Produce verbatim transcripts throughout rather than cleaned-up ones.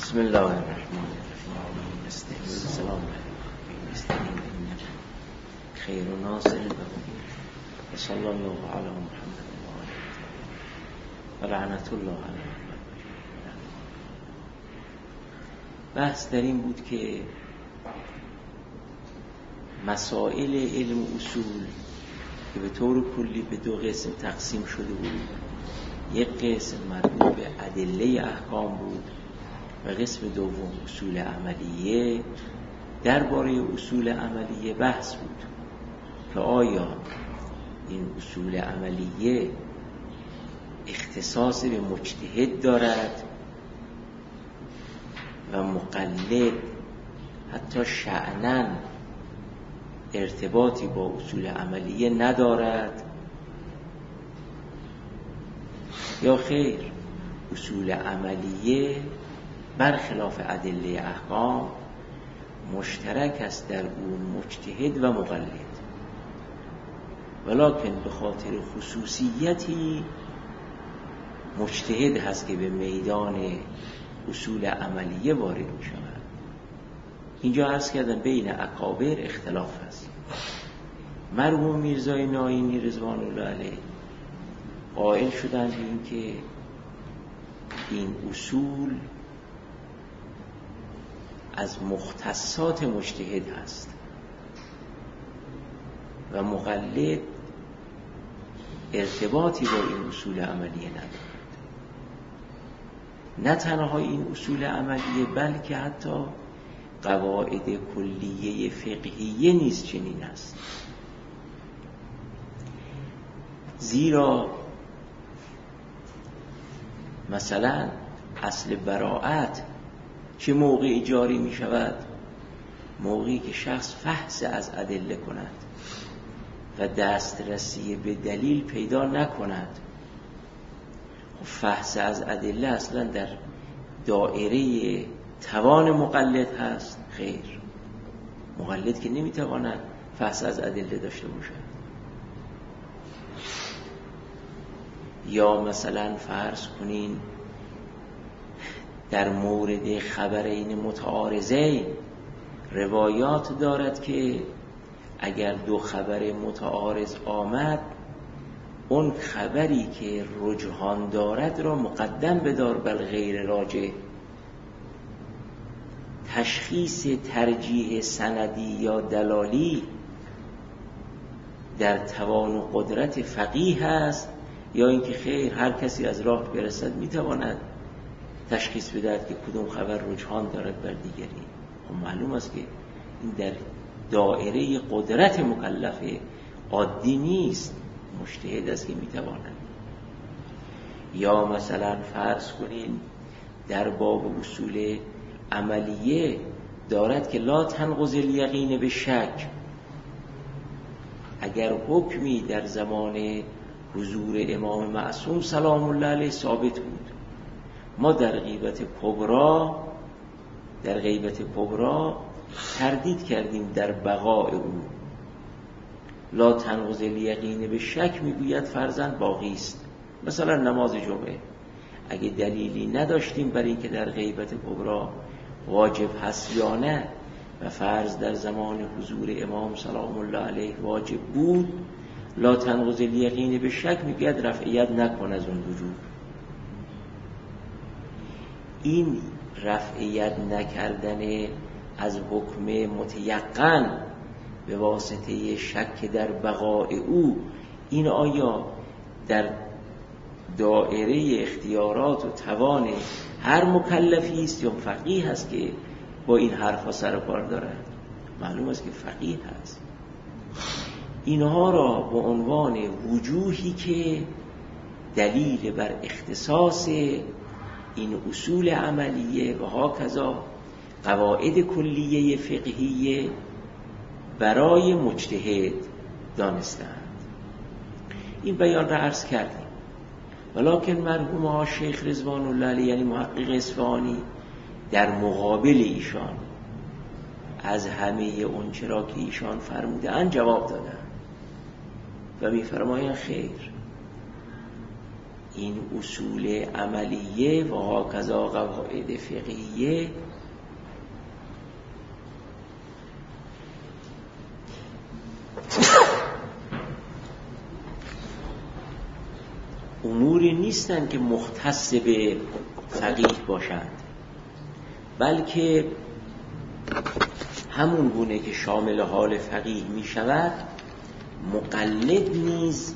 بسم الله الرحمن الرحیم. استعین سلام علیکم. استعین انک خیر ناصر البقیع. و صلی الله علی محمد و آله و لعنت الله علی محمد. بحث در این بود که مسائل علم و اصول که به طور کلی به دو قسم تقسیم شده بود، یک قسم مربوط به ادله احکام بود و قسم دوم اصول عملیه. درباره اصول عملیه بحث بود که آیا این اصول عملیه اختصاص به مجتهد دارد و مقلد حتی شأناً ارتباطی با اصول عملیه ندارد یا خیر، اصول عملیه برخلاف ادله احکام مشترک است در اون مجتهد و مقلد، ولکن به خاطر خصوصیتی مجتهد هست که به میدان اصول عملیه وارد می شود. اینجا عرض کردم بین اکابر اختلاف هست. مرحوم میرزای ناینی رضوان الله علیه قائل شدند این که این اصول از مختصات مجتهد هست و مقلد ارتباطی با این اصول عملیه ندارد. نه تنها این اصول عملیه بلکه حتی قواعد کلیه فقهیه نیز چنین است. زیرا مثلا اصل براءت چه موقعی جاری می شود؟ موقعی که شخص فحص از ادله کند و دسترسی به دلیل پیدا نکند. خب فحص از ادله اصلا در دائره توان مقلد هست؟ خیر، مقلد که نمی تواند فحص از ادله داشته باشد. یا مثلا فرض کنین در مورد خبرین متعارضین روایات دارد که اگر دو خبر متعارض آمد، اون خبری که رجحان دارد را مقدم بدار بر غیر راجح. تشخیص ترجیح سندی یا دلالی در توان و قدرت فقیه است، یا اینکه خیر هر کسی از راه برسد میتواند تشخیص بدهد که کدوم خبر رجحان دارد بر دیگری. خب معلوم است که این در دائره قدرت مکلف عادی نیست، مجتهد است که میتواند. یا مثلا فرض کنین در باب اصول عملیه دارد که لا تنقض الیقین به شک. اگر حکمی در زمان حضور امام معصوم سلام الله علیه ثابت بود، ما در غیبت کبرا در غیبت کبرا تردید کردیم در بقاء او. لا تنقض الیقین به شک میگوید فرضاً باقی است. مثلا نماز جمعه اگه دلیلی نداشتیم برای اینکه در غیبت کبرا واجب هست یا نه و فرض در زمان حضور امام سلام الله علیه واجب بود، لا تنقض الیقین به شک میگوید رفعیت نکن از اون وجوب. این رفعیت نکردن از حکم متیقن به واسطه شک در بقاء او، این آیا در دائره اختیارات و توان هر مکلفی است یا فقیه هست که با این حرفا سر و کار دارد؟ معلوم است که فقیه هست. اینها را به عنوان وجوهی که دلیل بر اختصاص این اصول عملیه و هاکذا قواعد کلیه فقهیه برای مجتهد دانستند. این بیان را عرض کردیم. ولکن مرحوم ها شیخ رضوان الله علیه یعنی محقق اصفهانی در مقابل ایشان از همه اون چرا که ایشان فرمودند جواب دادند و می‌فرمایند خیر، این اصول عملیه و هاکذا قواعد فقهیه اموری نیستند که مختص به فقیه باشند، بلکه همون گونه که شامل حال فقیه می شود، مقلد نیز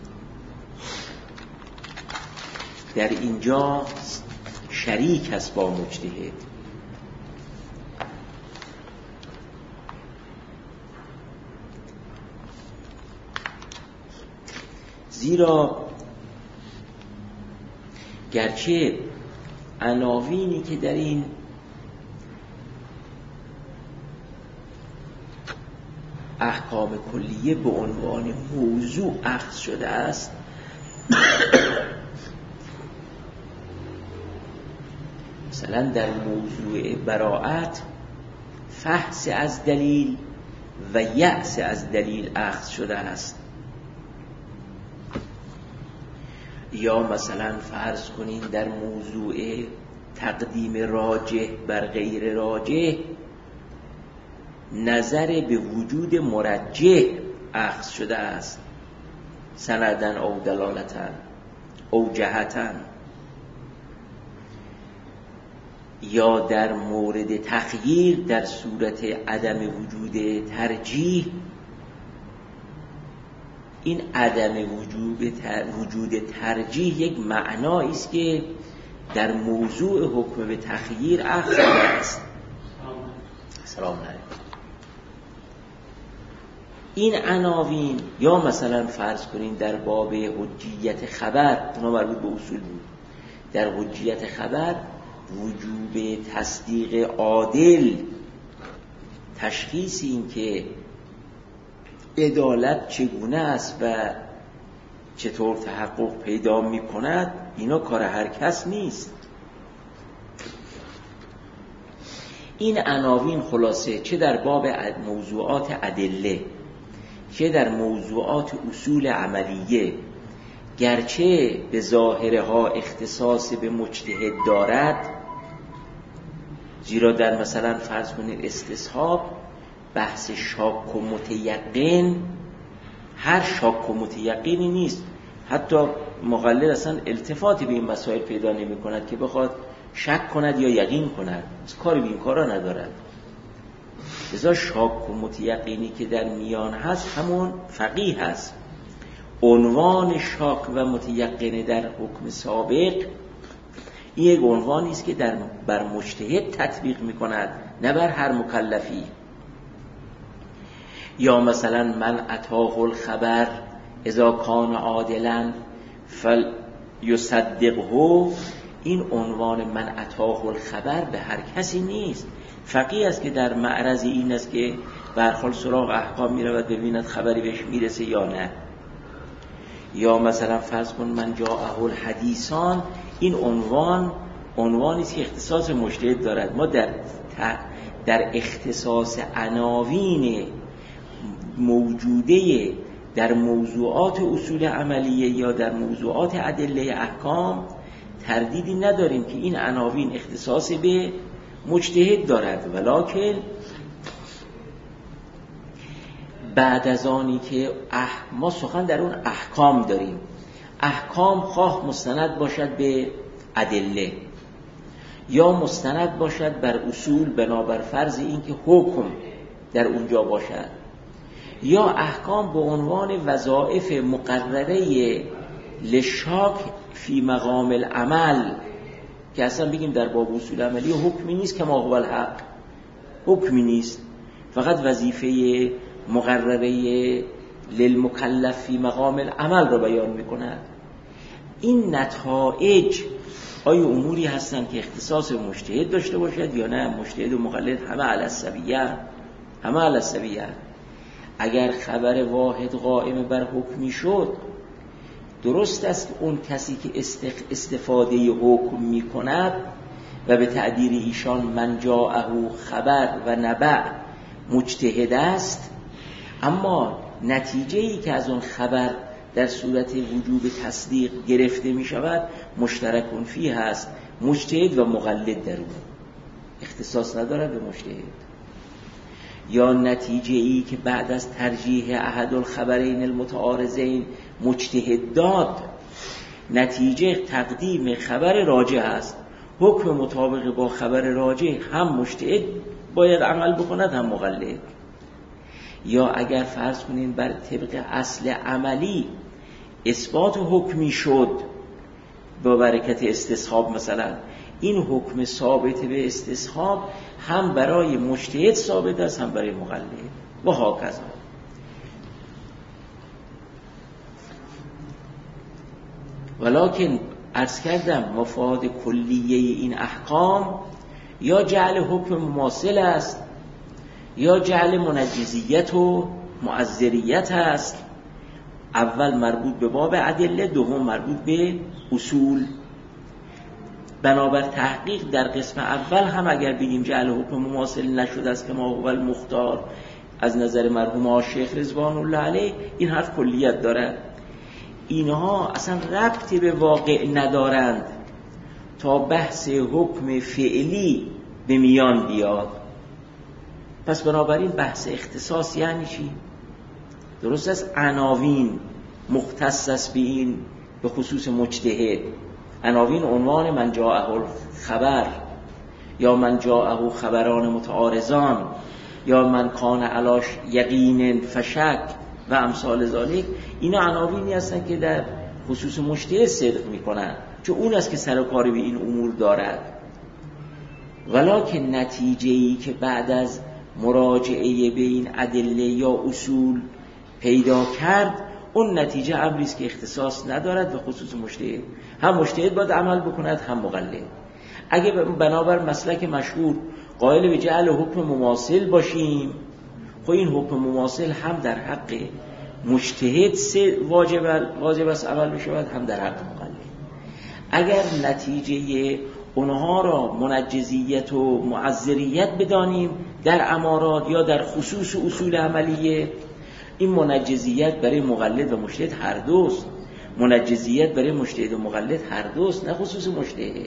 در اینجا شریک است با مجتهد. زیرا گرچه عناوینی که در این احکام کلیه به عنوان موضوع اخذ شده است، مثلا در موضوع براءت فحص از دلیل و یأس از دلیل اخذ شده است، یا مثلا فرض کنین در موضوع تقدیم راجح بر غیر راجح نظر به وجود مرجح اخذ شده است، سندن او دلالتن او جهتن. یا در مورد تخییر در صورت عدم وجود ترجیح، این عدم وجود وجود ترجیح یک معنایی است که در موضوع حکم به تخییر اخذ شده است. سلام علیکم. این عناوین، یا مثلا فرض کنین در باب حجیت خبر، اونا مربوط به اصول بود، در حجیت خبر وجوب تصدیق عادل، تشخیص این که عدالت چگونه است و چطور تحقق پیدا می کند، اینا کار هر کس نیست. این عناوین خلاصه چه در باب موضوعات ادله چه در موضوعات اصول عملیه، گرچه به ظاهرها اختصاص به مجتهد دارد، زیرا در مثلا فرض کنید استصحاب بحث شاک و متیقن، هر شاک و متیقنی نیست، حتی مقلد اصلا التفاتی به این مسائل پیدا نمی کند که بخواد شک کند یا یقین کند، کاری به این کارا ندارد. لذا شاک و متیقنی که در میان هست همون فقیه هست. عنوان شاک و متیقن در حکم سابق این یک عنوانی است که در بر مجتهد تطبیق می کند، نه بر هر مکلفی. یا مثلا من اتاه الخبر اذا کان عادلا فلیصدقه، این عنوان من اتاه الخبر به هر کسی نیست. فقیه است که در معرض این است که به هر حال سراغ احکام می رود ببیند خبری بهش میرسه یا نه. یا مثلا فرض کن من جاءه الحدیثان، این عنوان عنوانی است که اختصاص مجتهد دارد. ما در در اختصاص عناوین موجوده در موضوعات اصول عملیه یا در موضوعات ادله احکام تردیدی نداریم که این عناوین اختصاص به مجتهد دارد، ولکن بعد از آنی که اح... ما سخن در اون احکام داریم، احکام خواه مستند باشد به ادله یا مستند باشد بر اصول بنابر فرض این که حکم در اونجا باشد، یا احکام به عنوان وظایف مقرره لشاک فی مقام العمل، که اصلا بگیم در باب اصول عملی حکمی نیست که ما هو الحق، حکمی نیست، فقط وظیفه مقرره للمکلف فی مقام العمل را بیان میکند. این نتایج آیا اموری هستند که اختصاص مجتهد داشته باشد یا نه؟ مجتهد و مقلد همه علی السویه، همه علی السویه. اگر خبر واحد قائم بر حکمی شد، درست است که اون کسی که استفاده حکم می کند و به تعبیر ایشان من جاءه خبر و نبع مجتهد است، اما نتیجه‌ای که از اون خبر در صورت وجوب تصدیق گرفته می شود مشترکون فی هست، مجتهد و مقلد در اون اختصاص ندارد به مجتهد. یا نتیجه ای که بعد از ترجیح احد الخبرین المتعارضین مجتهد داد، نتیجه تقدیم خبر راجح است، حکم مطابق با خبر راجح هم مجتهد باید عمل بکند هم مقلد. یا اگر فرض کنین بر طبق اصل عملی اثبات حکمی شد با برکت استصحاب، مثلا این حکم ثابت به استصحاب هم برای مجتهد ثابت است هم برای مقلد و هاکذا. ولکن عرض کردم مفاد کلیه این احکام یا جعل حکم مماثل است یا جعل منجزیت و معذریت است. اول مربوط به باب ادله، دوم مربوط به اصول. بنابر تحقیق در قسم اول هم اگر بگیم جعل حکم مماثل نشده است که ما هو المختار از نظر مرحوم شیخ رضوان الله علیه، این حرف کلیت دارد. اینها اصلا ربطی به واقع ندارند تا بحث حکم فعلی به میان بیاد. پس بنابراین بحث اختصاص یعنی چی؟ درست است عناوین مختص است به این به خصوص مجتهد، عناوین عنوان من جاءه الخبر یا من جاءه خبران متعارضان یا من کان علاش یقین فشک و امثال ذالک، اینا عناوینی هستن که در خصوص مجتهد صدق میکنن، چون اون است که سر و کاری به این امور دارد. ولکن نتیجه‌ای که بعد از مراجعه به این ادله یا اصول پیدا کرد، اون نتیجه امری است که اختصاص ندارد به خصوص مجتهد، هم مجتهد باید عمل بکند هم مقلد. اگه بنابر مسلک مشهور قائل به جعل حکم مماثل باشیم، خب این حکم مماثل هم در حق مجتهد واجب واجب است عمل بشود هم در حق مقلد. اگر نتیجه اونها را منجزیت و معذریت بدانیم در امارات یا در خصوص اصول عملیه، این منجزیت برای مقلد و مجتهد هر دوست، منجزیت برای مجتهد و مقلد هر دوست، نه خصوص مجتهد.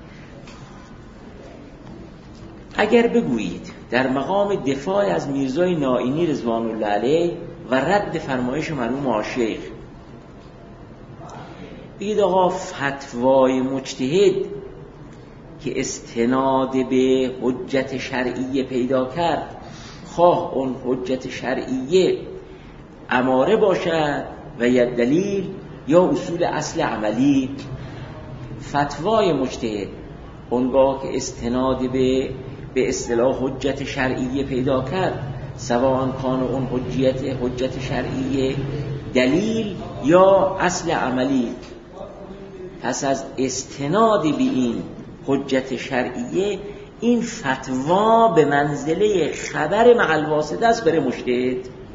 اگر بگویید در مقام دفاع از میرزای نائینی رضوان الله علیه و رد فرمایش مرحوم شیخ، بگید آقا فتوای مجتهد که استناد به حجت شرعیه پیدا کرد، خواه اون حجت شرعیه اماره باشد و یا دلیل یا اصول اصل عملی، فتوای مجتهد اونگاه که استناد به به اصطلاح حجت شرعیه پیدا کرد، سواء کان اون حجت حجت شرعیه دلیل یا اصل عملی، پس از استناد به این حجت شرعیه این فتوا به منزله خبر مع الواسطه است برای مجتهد.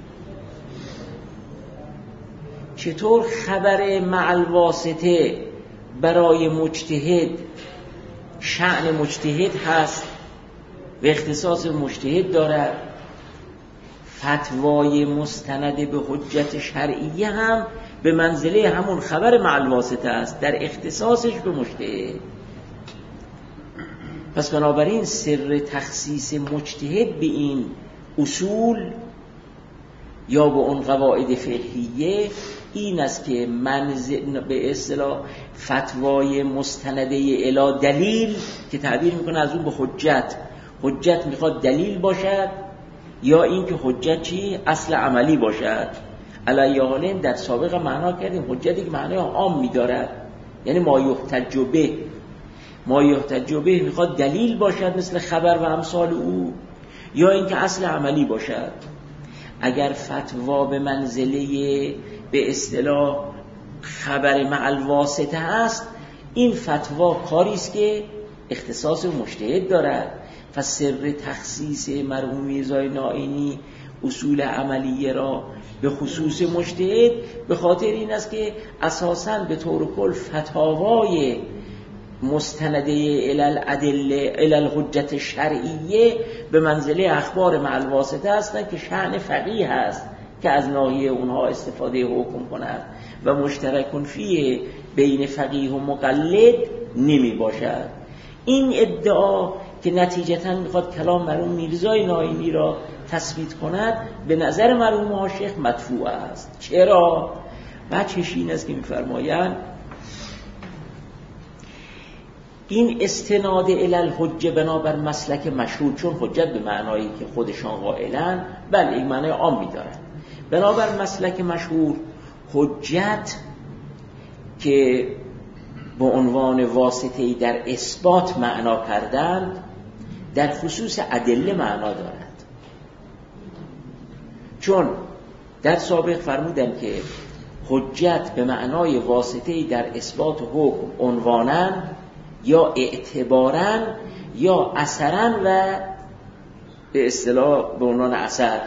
چطور خبر مع الواسطه برای مجتهد شأن مجتهد هست و اختصاص مجتهد دارد، فتوای مستند به حجت شرعیه هم به منزله همون خبر مع الواسطه است در اختصاصش به مجتهد. پس بنابراین سر تخصیص مجتهد به این اصول یا به اون قواعد فقهیه این است که منزل به اصطلاح فتوای مستنده الی دلیل که تعبیر میکنه از اون به حجت، حجت میخواد دلیل باشد یا این که حجت چی؟ اصل عملی باشد. علیه حالین در سابق معنا کردیم حجتی که معنای عام میدارد، یعنی ما یحتج به، ما یحتج به میخواد دلیل باشد مثل خبر و امثال او، یا این که اصل عملی باشد. اگر فتوا به منزله به اصطلاح خبر مع الواسطه است، این فتوا کاری است که اختصاص مجتهد دارد. پس سر تخصیص مرحوم میرزای نائینی اصول عملیه را به خصوص مجتهد به خاطر این است که اساساً به طور کل فتاوای مستنده الی الادله الی الحجت شرعیه به منزله اخبار مع الواسطه هستند که شأن فقیه است که از ناحیه اونها استفاده حکم کند. و مشترک فیه بین فقیه و مقلد نمی باشد. این ادعا که نتیجتاً میخواد کلام مرحوم میرزای ناینی را تثبیت کند، به نظر مرحوم آشیخ مدفوع است. چرا؟ بچه‌ش این است که میفرمایند این استناد الی الحجه بنابر مسلک مشهور، چون حجت به معنایی که خودشان قائلن، بله این معنی عام می‌دارن، بنابر مسلک مشهور حجت که به عنوان واسطه‌ای در اثبات معنا کردند در خصوص ادله معنا دارد. چون در سابق فرمودن که حجت به معنای واسطه‌ای در اثبات حکم عنواناً یا اعتباراً یا اثراً و به اصطلاح به عنوان اثر.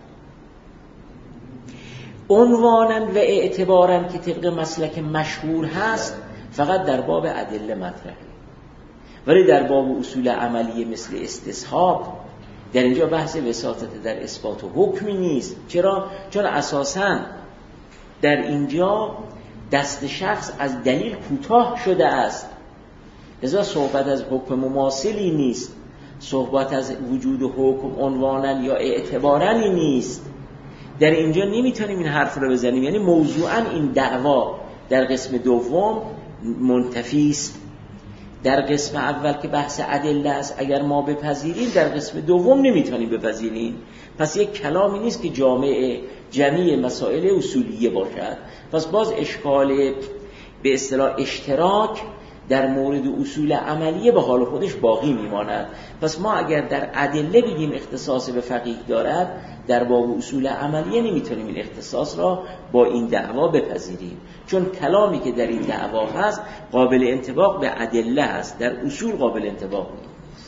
عنواناً و اعتباراً که طبق مسلک مشهور هست فقط در باب ادله مطرحه، ولی در باب اصول عملی مثل استصحاب در اینجا بحث وساطت در اثبات و حکمی نیست. چرا؟ چون اساساً در اینجا دست شخص از دلیل کوتاه شده است، لذا صحبت از حکم مماثلی نیست، صحبت از وجود حکم عنوانا یا اعتباراً نیست. در اینجا نمیتونیم این حرف رو بزنیم، یعنی موضوعاً این دعوا در قسم دوم منتفی است. در قسم اول که بحث ادله است اگر ما بپذیریم، در قسم دوم نمیتونیم بپذیریم. پس یک کلامی نیست که جامع جمعی مسائل اصولیه باشد. پس باز اشکال به اصطلاح اشتراک در مورد اصول عملیه به حال خودش باقی میماند. پس ما اگر در ادله بگیم اختصاص به فقیه دارد، در باب اصول عملیه نمیتونیم این اختصاص را با این دعوا بپذیریم، چون کلامی که در این دعوا هست قابل انطباق به ادله هست، در اصول قابل انطباق نیست.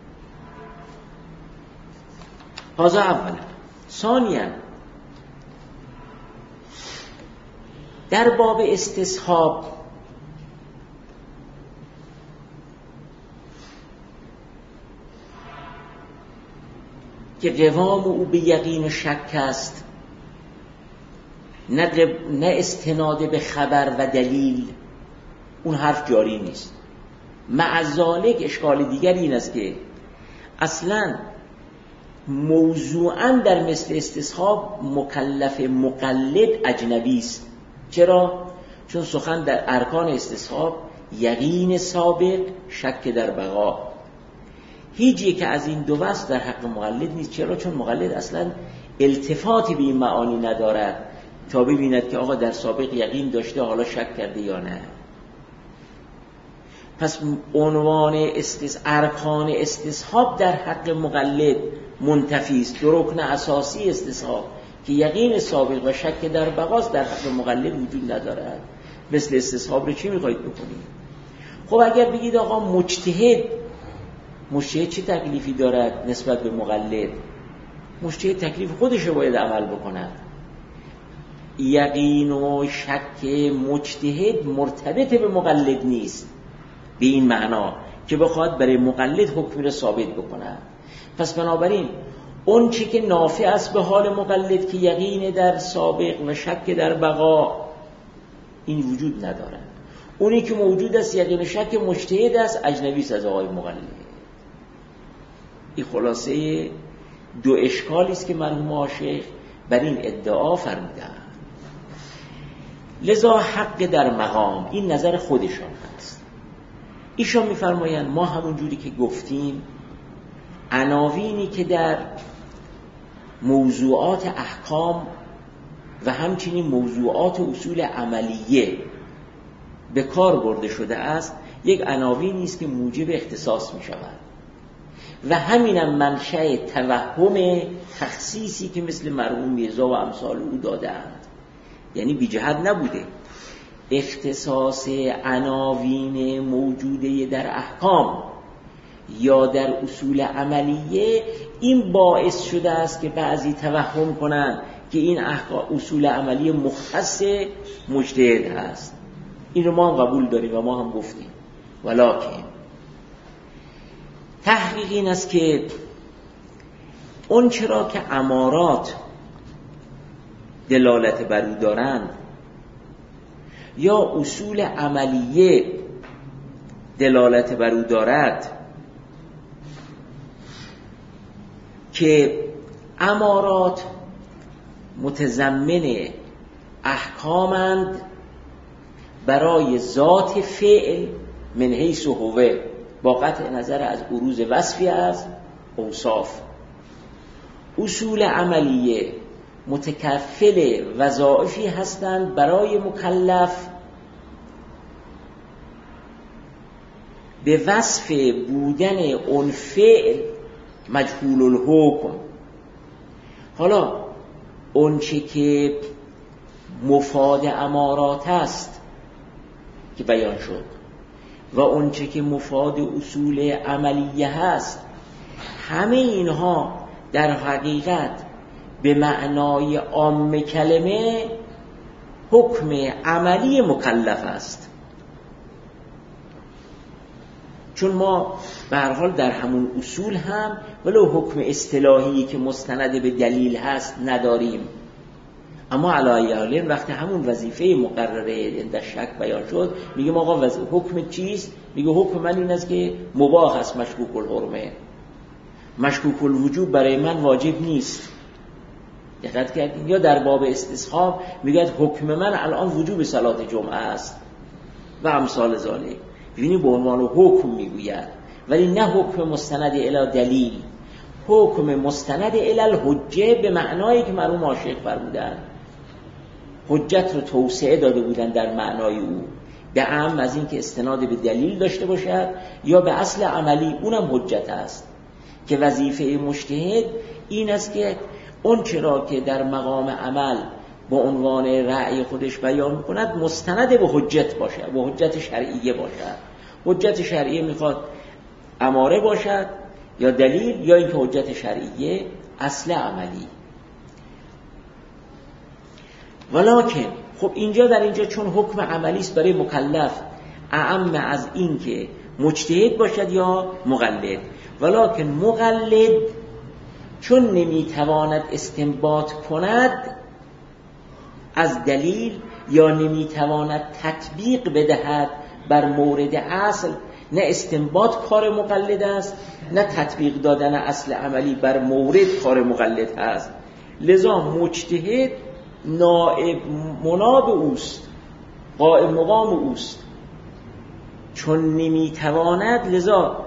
هذا اولا. ثانیا در باب استصحاب که قوام او به یقین و شک است، نه, قب... نه استناد به خبر و دلیل، اون حرف جاری نیست. مع ذالک اشکال دیگر این است که اصلا موضوعاً در مثل استصحاب مکلف مقلد اجنبی است. چرا؟ چون سخن در ارکان استصحاب یقین سابق، شک در بقا، هیچ یک از این دو وصف در حق مقلد نیست. چرا؟ چون مقلد اصلا التفاتی به این معانی ندارد تا ببیند که آقا در سابق یقین داشته حالا شک کرده یا نه. پس عنوان استص... ارکان استصحاب در حق مقلد منتفی است. دو رکن اساسی استصحاب که یقین سابق و شک در بقاست در حق مقلد وجود ندارد. مثل استصحاب رو چی میخواید بکنید؟ خب اگر بگید آقا مجتهد مجتهد چه تکلیفی دارد نسبت به مقلد؟ مجتهد تکلیف خودش رو باید عمل بکند. یقین و شک مجتهد مرتبط به مقلد نیست به این معنا که بخواد برای مقلد حکمی رو ثابت بکند. پس بنابراین اون چی که نافع است به حال مقلد که یقین در سابق و شک در بقا، این وجود ندارد. اونی که موجود است یقین و شک مجتهد است، اجنبی است از آقای مقلد. این خلاصه دو اشکالی است که مرحوم آشیخ بر این ادعا فرمودند. لذا حق در مقام، این نظر خودشان هست. ایشان میفرمایند ما همون جوری که گفتیم عناوینی که در موضوعات احکام و همچنین موضوعات اصول عملیه به کار برده شده است، یک عناوینی است که موجب اختصاص می شود و همینم منشأ توهم تخصیصی که مثل مرحوم میرزا و امثال او دادند. یعنی بی جهت نبوده. اختصاص عناوین موجوده در احکام یا در اصول عملیه این باعث شده است که بعضی توهم کنند که این اصول عملیه مختص مجتهد هست. این رو ما هم قبول داریم و ما هم گفتیم، ولکن تحقیق این است که اون چرا که امارات دلالت بر او دارند یا اصول عملیه دلالت بر او دارد که امارات متضمن احکامند برای ذات فعل من حیث هوه، با قطع نظر از بروز وصفی از اوصاف. اصول عملیه متکفل وظایفی هستند برای مکلف به وصف بودن اون فعل مجهول الحکم. حالا اون چه که مفاد امارات است که بیان شد و اون چه که مفاد اصول عملیه هست، همه اینها در حقیقت به معنای عام کلمه حکم عملی مکلف است. چون ما به هر حال در همون اصول هم ولو حکم اصطلاحی که مستند به دلیل هست نداریم، اما علی حال وقتی همون وظیفه مقرره در شک بیان شد میگه آقا حکم چیست؟ میگه حکم من این است که مباح است، مشکوک الحرمه، مشکوک الوجوب برای من واجب نیست. دقت کردین؟ یا در باب استصحاب میگه حکم من الان وجوب صلات جمعه است و امثال ذالک. ببینید به عنوان حکم میگوید، ولی نه حکم مستند الی دلیل، حکم مستند الی الحجه به معنایی که مرحوم عاشق فرمودند. حجت رو توسعه داده بودن در معنای او، به اعم از این که استناد به دلیل داشته باشد یا به اصل عملی، اونم حجت است که وظیفه مجتهد این است که اون چرا که در مقام عمل با عنوان رأی خودش بیان میکند مستند به حجت باشد، به حجت شرعیه باشد. حجت شرعیه میخواد اماره باشد یا دلیل، یا اینکه حجت شرعیه اصل عملی. ولکن خب اینجا در اینجا چون حکم عملی است برای مکلف اعم از این که مجتهد باشد یا مقلد، ولکن مقلد چون نمیتواند استنباط کند از دلیل یا نمیتواند تطبیق بدهد بر مورد اصل، نه استنباط کار مقلد است نه تطبیق دادن اصل عملی بر مورد کار مقلد است. لذا مجتهد نائب مناب اوست، قائم مقام اوست. چون نمیتواند لذا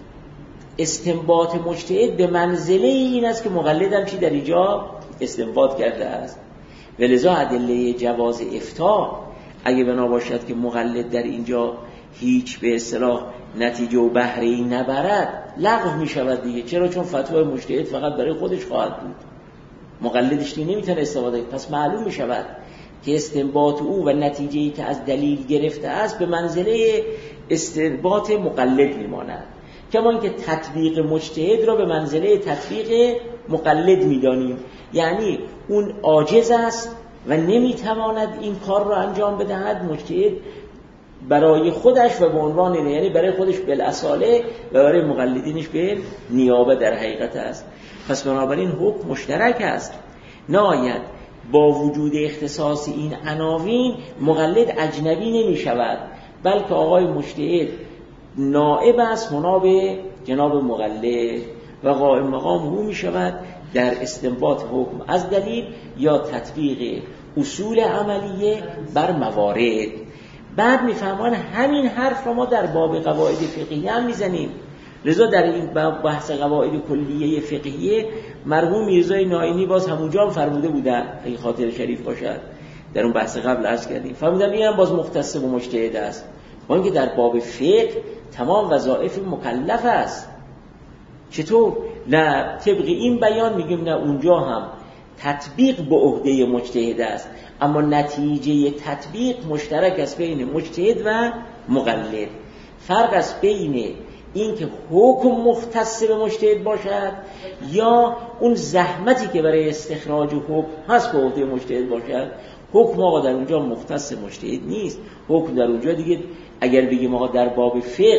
استنباط مجتهد به منزله این است که مقلد هم چی در اینجا استنباط کرده است. و لذا ادله جواز افتاء اگه بنا باشد که مقلد در اینجا هیچ به اصطلاح نتیجه و بهره‌ای نبرد لغو می شود دیگه. چرا؟ چون فتوای مجتهد فقط برای خودش خواهد بود، مقلدش دیگه نمیتونه استفاده کنه. پس معلوم می شود که استنباط او و نتیجه‌ای که از دلیل گرفته است به منزله استنباط مقلد میماند، کما اینکه تطبیق مجتهد را به منزله تطبیق مقلد میدانیم. یعنی اون عاجز است و نمیتواند این کار را انجام بدهد، مجتهد برای خودش و به عنوان، یعنی برای خودش بالاصاله و برای مقلدینش به نیابه در حقیقت است. پس بنابراین حکم مشترک است. نهایت با وجود اختصاص این عناوین مقلد اجنبی نمی شود، بلکه آقای مجتهد نائب است مناب جناب مقلد و قائم مقام او می شود در استنباط حکم از دلیل یا تطبیق اصول عملیه بر موارد. بعد میفهمان همین حرف رو ما در باب قواعد فقهیه هم میزنیم. لذا در این بحث قواعد کلیه فقهیه مرحوم میرزای ناینی باز همونجا هم فرموده بودن، اگه خاطر شریف باشد، در اون بحث قبل عرض کردیم، فرمودن این هم باز مختص به مجتهد است، با اینکه در باب فقه تمام وظایف مکلف است. چطور؟ نه طبق این بیان میگیم نه اونجا هم تطبیق به عهده مجتهد است، اما نتیجه تطبیق مشترک است بین مجتهد و مقلد. فرق است بین این که حکم مختص به مجتهد باشد یا اون زحمتی که برای استخراج حکم هست به عهده مجتهد باشد. حکم آقا در اونجا مختص مجتهد نیست، حکم در اونجا دیگه اگر بگیم آقا در باب فقه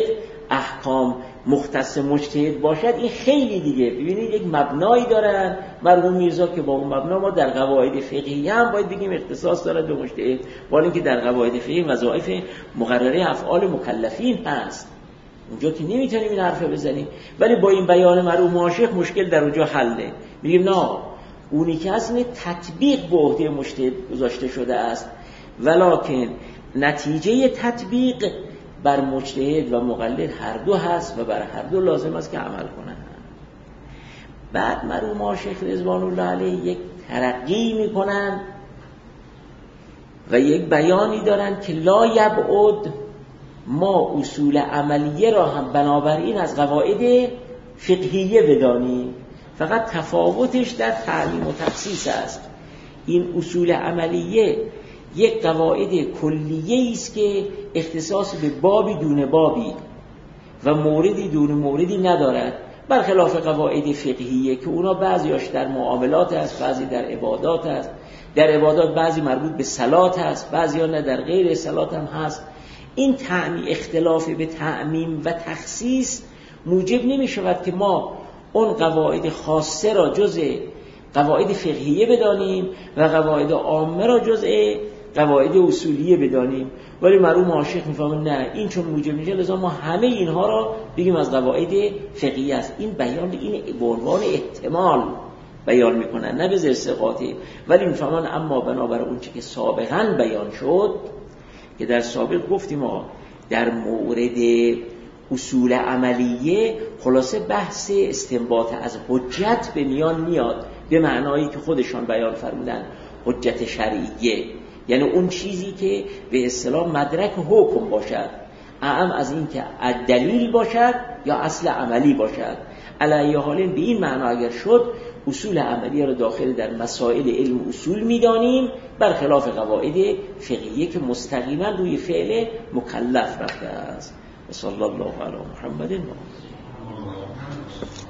احکام مختص مجتهد باشد، این خیلی دیگه. ببینید یک مبنایی دارن مرحوم میرزا که با اون مبنا ما در قواعد فقهی هم باید بگیم اختصاص دارد به مجتهد، ولی اینکه در قواعد فقهی وظایف مقرره افعال مکلفین هست، اونجا که نمیتونیم این حرفه بزنیم. ولی با این بیان مرحوم ماشیخ مشکل در اونجا حله. میگیم نه، اونی که اصلا تطبیق به عهده مجتهد گذاشته شده است، ولکن نتیجه تطبیق بر مجتهد و مقلد هر دو هست و بر هر دو لازم است که عمل کنند. بعد مرحوم ماشیخ رضوان الله علیه یک ترقی میکنن و یک بیانی دارن که لا یبعد ما اصول عملیه را هم بنابراین از قواعد فقهیه بدانیم، فقط تفاوتش در تعلیم و تخصیص است. این اصول عملیه یک قواعد کلیه است که اختصاص به بابی دون بابی و موردی دون موردی ندارد، برخلاف قواعد فقهیه که اونا بعضیاش در معاملات است، بعضی در عبادات است. در عبادات بعضی مربوط به صلات است، بعضی ها نه در غیر صلات هم هست. این تعمیم اختلاف به تعمیم و تخصیص موجب نمی شود که ما اون قواعد خاصه را جزء قواعد فقهیه بدانیم و قواعد عامه را جزء قواعد اصولیه بدانیم. ولی مرحوم ماشیخ میفهمه نه، این چون موجب میشه لذا ما همه اینها را بگیم از قواعد فقهیه است. این بیان این به عنوان احتمال بیان میکنن، نه به زرسقاطی. ولی میفهمن اما بنابر اون چی که سابقا بیان شد، که در سابق گفتیم ما در مورد اصول عملیه خلاصه بحث استنباط از حجت به میان میاد، به معنایی که خودشان بیان فرمودن حجت شرعیه، یعنی اون چیزی که به اصطلاح مدرک حکم باشد، اعم از این که دلیل باشد یا اصل عملی باشد. علیه حال به این معنا اگر شد اصول عملیه را داخل در مسائل علم اصول میدانیم، برخلاف قواعد فقهیه که مستقیما روی فعل مکلف رفته است. صلی الله علی محمد و آله.